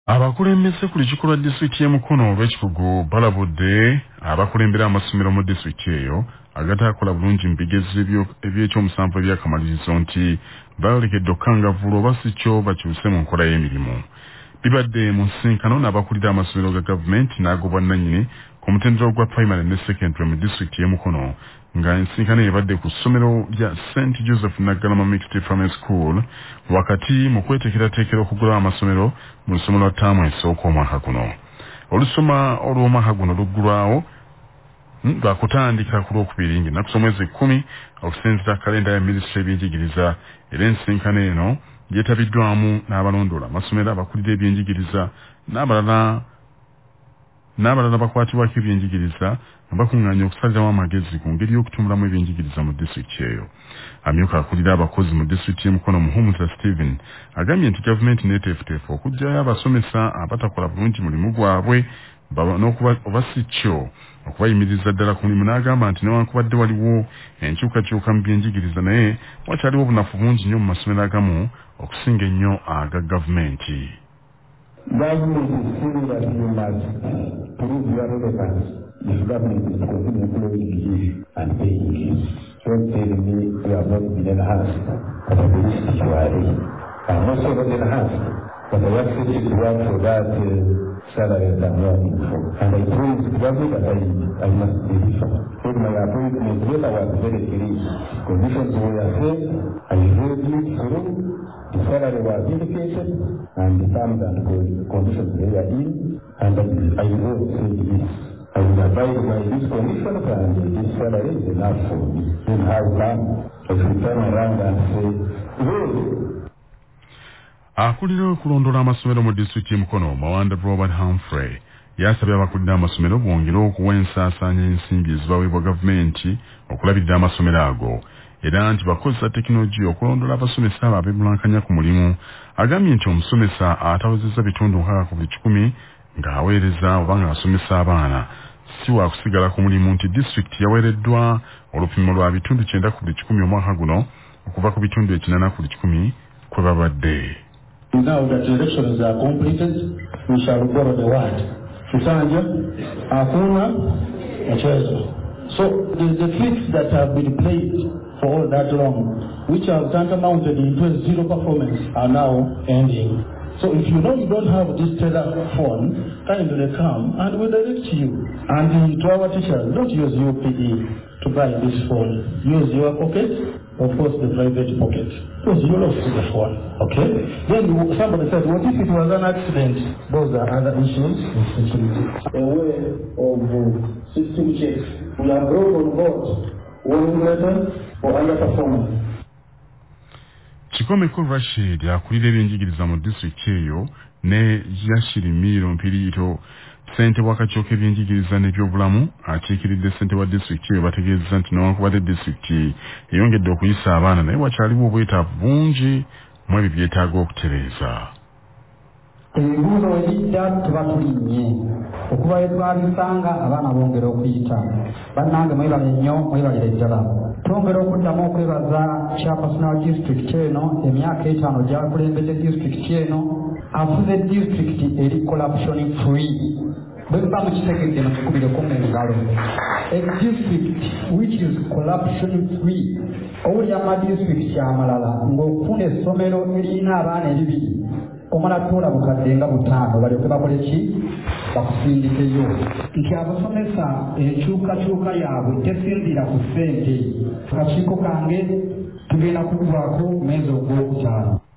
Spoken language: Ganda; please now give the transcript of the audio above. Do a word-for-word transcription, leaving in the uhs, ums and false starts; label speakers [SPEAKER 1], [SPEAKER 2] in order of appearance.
[SPEAKER 1] Abakulembeze ku lukiiko disitulikiti y'e Mukono olw'ekikugu balabudde abakulembera amasomero mu disitulikiti eyo agataakola bulungi mu bigezo eby'ekyomusanvu ebyakamalirizo nti balekedde okukangavvula oba si kyo bakyuse mu nkola y'emirimu. Bibadde mu nsisinkano n'abakulira amasomero ga gavumenti n'ag'obwannannyini ku mutendera gwa primary ne secondary mu disitulikiti y'e Mukono nga ensisinkano ebadde ku ssomero lya Saint Joseph Naggalama Mixed Primary School wakati mu kweteekerateekera okugula amasomero mu lusoma lwa ttaamu esooka omwaka guno. Olusoma olw'omwaka guno luggulwawo lwa kutandika ku lwokubiri ng'ennaku z'omwezi ekkumi okusinziira kalenda ya minisitule y'ebyenjigiriza era ensisinkano eno yeetabiddwamu n'abalondoola amasomero abakulira ebyenjigiriza n'abalala n'abalala bakwatibwako ebyenjigiriza nga bakuŋŋaanya okusalirawo amagezi ku ngeri y'okutumbulamu ebyenjigiriza mu disitulikiti eyo. Amyuka akulira abakozi mu disitulikiti y'e Mukono Muhumuza Stephen agambye nti gavumenti neeteefuteefu okuggyayo abasomesa abatakola bulungi mulimu gwabwe n'okuba oba si kyo okubayimiriza ddala ku mulimu, n'agamba nti newankubadde waliwo enkyukakyuka mu byenjigiriza naye wakyaliwo obunafu bungi nnyo mu masomero agamu okusinga ennyo aga gavumenti.
[SPEAKER 2] Government is feeling that you must prove your relevance if government is continuing employing English and paying English. Don't tell me you have not been enhanced, but at least you are in. I'm also not enhanced, but I have to work for that uh, salary that I'm working for. And I promised the government that I, I must deliver. So my appointment letter was very clear. Conditions were set, I read it through. The salary was indicated and the terms and conditions they are in, and I will say this. I will abide by these conditions and this salary is enough for me. Then how come if we turn around and say, well,
[SPEAKER 1] akulira okulondola amasomero mu disitulikiti y'e Mukono Mawanda Robert Humphrey yasabye abakulira amasomero bongere okuwa ensaasaanya ensimbi ezibaweebwa gavumenti okulabirira amasomero ago era nti bakozesa tekinologiya okulondola abasomesa abo abeebulankanya ku mulimu. Agambye nti omusomesa atawezezza bitundu nkaaga ku buli kikumi ng'aweereza oba ng'asomesa abaana si wa kusigala ku mulimu, nti disitulikiti yaweereddwa olupimo lwa bitundu kyenda ku buli kikumi omwaka guno okuva ku bitundu ekinaana ku buli kikumi kwe babadde.
[SPEAKER 3] Now that the elections are completed, we shall borrow the word. Tusanja, Akuna, Achezo. So the, the tricks that have been played for all that long, which have tantamounted into zero performance, are now ending. So if you know you don't have this telephone, kindly come and we'll direct you. And to our teachers, don't use U P E to buy this phone. Use your pocket, of course the private pocket. Because you lost the phone, okay? Then somebody said, what if it was an accident? Those are other issues in security. A way of uh, system checks. We have brought on board warning letters for underperformance.
[SPEAKER 1] Kikomeko Rashid akulira ebyenjigiriza mu disitulikiti eyo ne Yashirimiro Mpirito ssente w'akakiiko k'ebyenjigiriza n'ebyobulamu akiikiridde ssente wa disitulikiti eyo bategeezezza nti newankubadde disitulikiti eyongedde okuyisa abaana naye wakyaliwo obwetaavu bungi mu ebyo byetaaga okutereeza.
[SPEAKER 4] Ebibuuzo ebijja tuba tulinnye okuba bwe twabisanga abaana bongera okuyita. Bannange mwebale nnyo, mwebalire ddala. Twongera okuddamu okwebaza chairperson wa disitulikiti eno emyaka etaano gy'akulembedde disitulikiti eno afuze disitulikiti eri corruption free. Bwe muba mukitegedde mukikubireko mu ngalo. A district which is corruption free. Owuli amadistrict amalala ng'okufuna essomero erina abaana ebibiri omala tuula bukadde nga butaano balyoke bakole ki bakusindikeyo nti abasomesa enkyukakyuka yaabwe tesindira ku ssente. Akakiiko kange tugenda kukuvaako mwezi ogwokutaano.